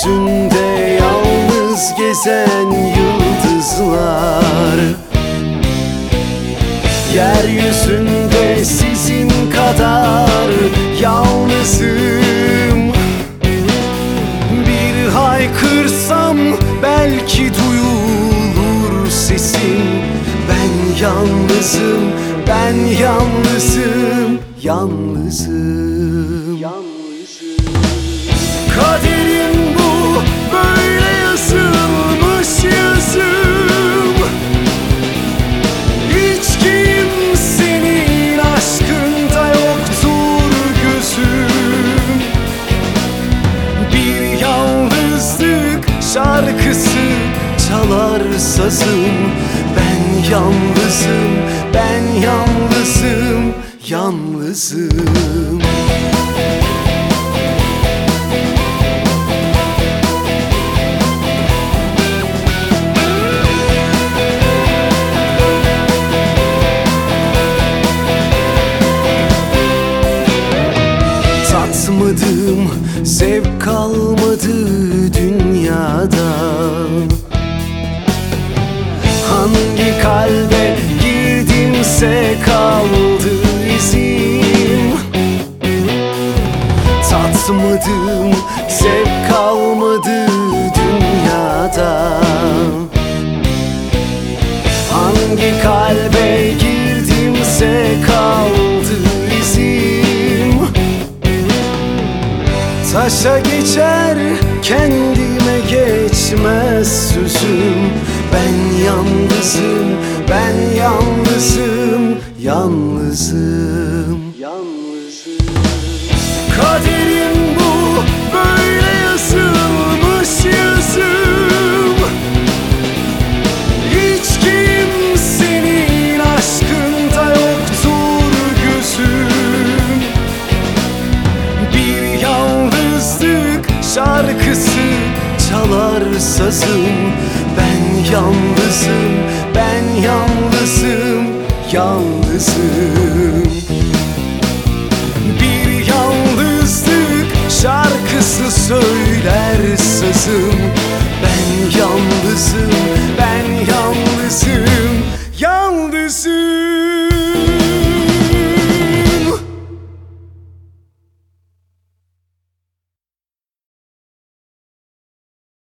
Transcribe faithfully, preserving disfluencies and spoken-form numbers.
Yeryüzünde yalnız gezen yıldızlar, yeryüzünde sizin kadar yalnızım. Bir haykırsam belki duyulur sesim. Ben yalnızım, ben yalnızım, yalnızım, yalnızım. Kaderim bu, böyle yazılmış yazım. Hiç kimsenin aşkında yoktur gözüm. Bir yalnızlık şarkısı çalar sazım. Ben yalnızım, ben yalnızım, yalnızım. Tatmadım, zevk kalmadı dünyada. Hangi kalbe girdimse kaldı izim. Tatmadım, zevk kalmadı dünyada. Hangi kalbe girdimse kaldı izim. Taşa geçer, kendime geçmez sözüm. Ben yalnızım, ben yalnızım, yalnızım, yalnızım. Kaderim bu, böyle yazılmış yazım. Hiç kimsenin aşkında yoktur gözüm. Bir yalnızlık şarkısı çalar sazım. Ben yalnızım, ben yalnızım, yalnızım. Bir yalnızlık şarkısı söyler sazım. Ben yalnızım,